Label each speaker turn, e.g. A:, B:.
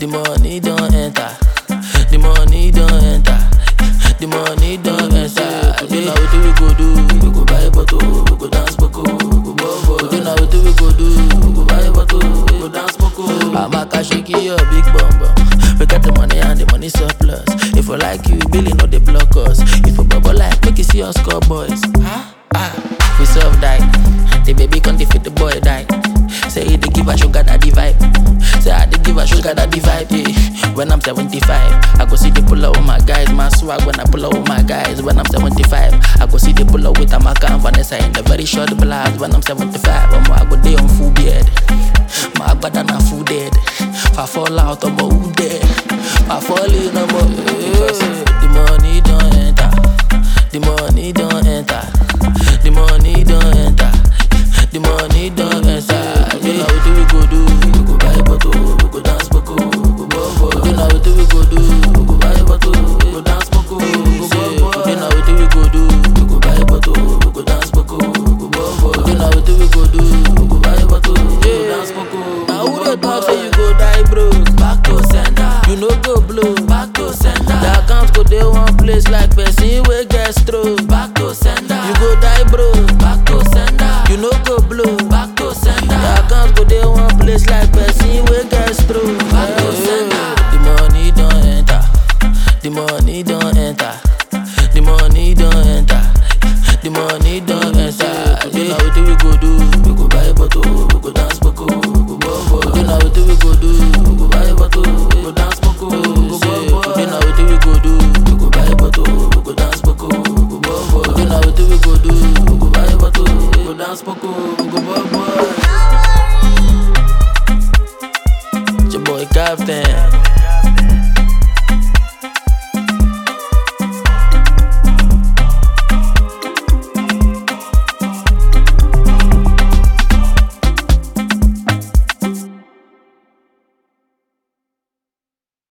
A: money don't enter. The money don't enter. The money don't enter. Today now wetin we go do? We go buy bottle, we go dance boko, we go bobo. Today now wetin we go do? We go buy bottle, we go dance boko. Amaka shake your big bum bum. We got the money and the money surplus. If we like you, Billy no dey block us. If we bubble like, make you see us score boys. We serve die. The baby can't defeat the boy die. Say he dey give a sugar daddy vibe. Say I dey give a sugar daddy vibe. Yeah. When I'm 75, I go see the pull up with my guys. My swag when I pull up with my guys. When I'm 75, I go see the pull up with Amaka and Vanessa in the very short blast. When I'm 75, I go day on full beard. My bad and full dead. If I fall out, I'm who dead. If I fall in, I'm the money don't enter. The money don't enter. The money don't enter. The money don't enter. You know what we go do? We go buy bottle, we go dance boko, we go bobo. You know what we go do? We go buy bottle, we go dance boko, we go bobo. You know what we go do? We go buy bottle, we go dance boko, we go bobo. You know what we go do? We go buy bottle, we go dance boko. Now who dey talk say you go die broke? Back to sender. You no go blow. Back to sender. The account go dey one place like person wey get stroke. Back to sender. You go die broke. Back to sender. You no go blow. Back to sender. The account go dey one place like person wey get stroke. Back to sender. The money don't enter. The money don't enter. The money don't enter. The money don't enter. You know what we go do? We go buy bottle, we go dance boko, we go bobo. You know what we go do? We go buy bottle, we go dance boko, we go bobo. You know what we go do? We go buy bottle, we go dance boko, we go bobo. You know what we go do? We go buy bottle, we go dance boko, we go bobo. It's your boy Captain.